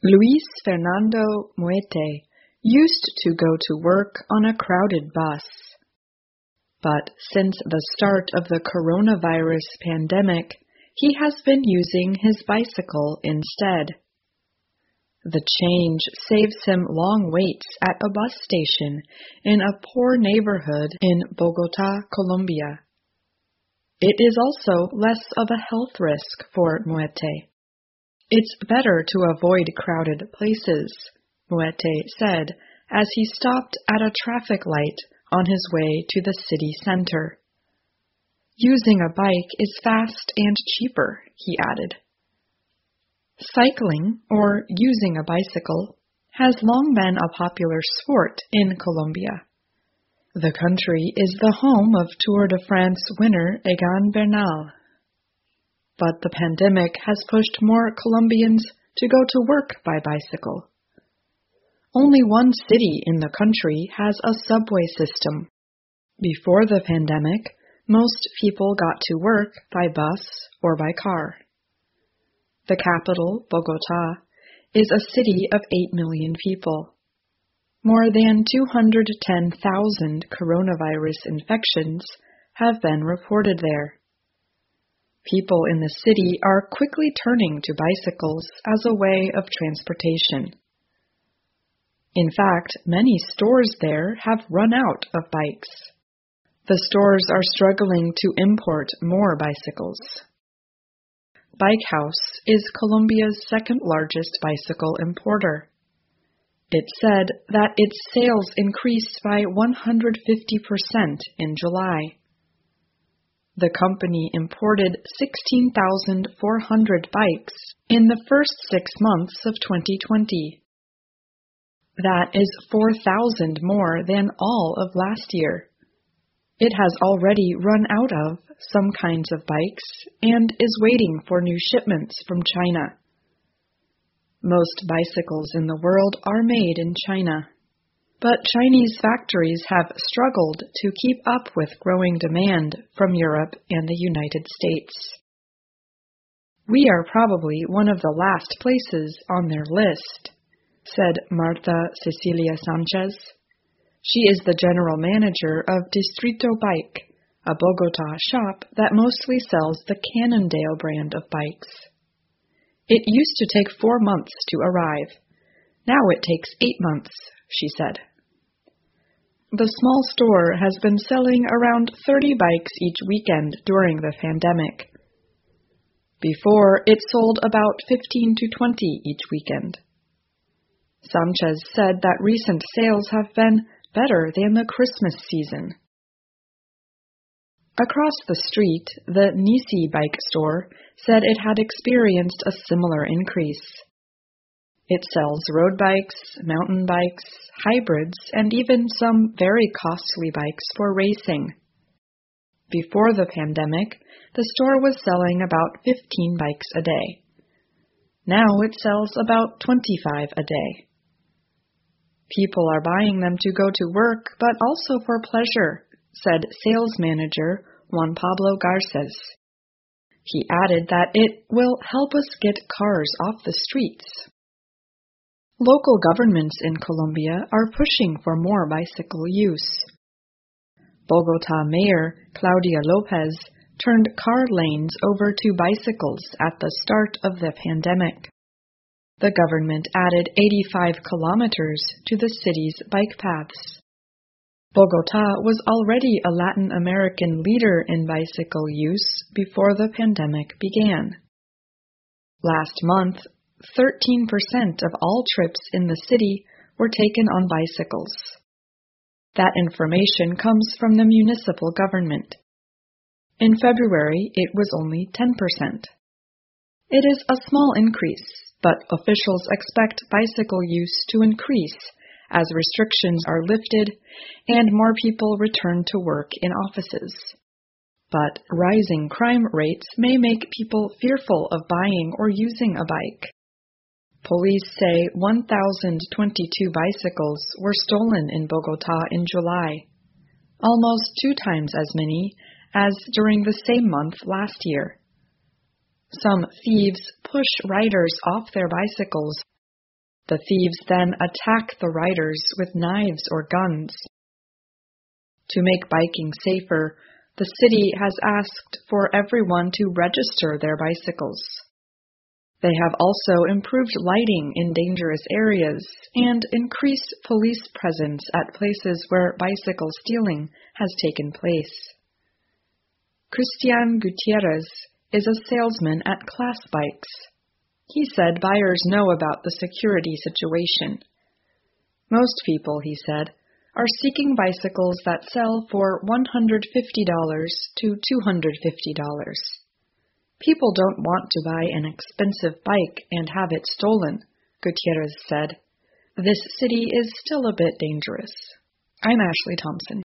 Luis Fernando Muete used to go to work on a crowded bus. But since the start of the coronavirus pandemic, he has been using his bicycle instead. The change saves him long waits at a bus station in a poor neighborhood in Bogotá, Colombia. It is also less of a health risk for Muete. It's better to avoid crowded places, Muete said as he stopped at a traffic light on his way to the city center. Using a bike is fast and cheaper, he added. Cycling, or using a bicycle, has long been a popular sport in Colombia. The country is the home of Tour de France winner Egan Bernal. But the pandemic has pushed more Colombians to go to work by bicycle. Only one city in the country has a subway system. Before the pandemic, most people got to work by bus or by car. The capital, Bogotá, is a city of 8 million people. More than 210,000 coronavirus infections have been reported there. People in the city are quickly turning to bicycles as a way of transportation. In fact, many stores there have run out of bikes. The stores are struggling to import more bicycles. Bike House is Colombia's second largest bicycle importer. It said that its sales increased by 150% in July. The company imported 16,400 bikes in the first 6 months of 2020. That is 4,000 more than all of last year. It has already run out of some kinds of bikes and is waiting for new shipments from China. Most bicycles in the world are made in China, but Chinese factories have struggled to keep up with growing demand from Europe and the United States. We are probably one of the last places on their list, said Marta Cecilia Sanchez. She is the general manager of Distrito Bike, a Bogotá shop that mostly sells the Cannondale brand of bikes. It used to take 4 months to arrive. Now it takes 8 months, she said. The small store has been selling around 30 bikes each weekend during the pandemic. Before, it sold about 15 to 20 each weekend. Sanchez said that recent sales have been better than the Christmas season. Across the street, the Nisi bike store said it had experienced a similar increase. It sells road bikes, mountain bikes, hybrids, and even some very costly bikes for racing. Before the pandemic, the store was selling about 15 bikes a day. Now it sells about 25 a day. People are buying them to go to work, but also for pleasure, said sales manager Juan Pablo Garces. He added that it will help us get cars off the streets. Local governments in Colombia are pushing for more bicycle use. Bogotá Mayor Claudia Lopez turned car lanes over to bicycles at the start of the pandemic. The government added 85 kilometers to the city's bike paths. Bogotá was already a Latin American leader in bicycle use before the pandemic began. Last month, 13% of all trips in the city were taken on bicycles. That information comes from the municipal government. In February, it was only 10%. It is a small increase, but officials expect bicycle use to increase as restrictions are lifted and more people return to work in offices. But rising crime rates may make people fearful of buying or using a bike. Police say 1,022 bicycles were stolen in Bogotá in July, almost 2 times as many as during the same month last year. Some thieves push riders off their bicycles The thieves then attack the riders with knives or guns. To make biking safer, the city has asked for everyone to register their bicycles. They have also improved lighting in dangerous areas and increased police presence at places where bicycle stealing has taken place. Christian Gutierrez is a salesman at Class Bikes. He said buyers know about the security situation. Most people, he said, are seeking bicycles that sell for $150 to $250. People don't want to buy an expensive bike and have it stolen, Gutierrez said. This city is still a bit dangerous. I'm Ashley Thompson.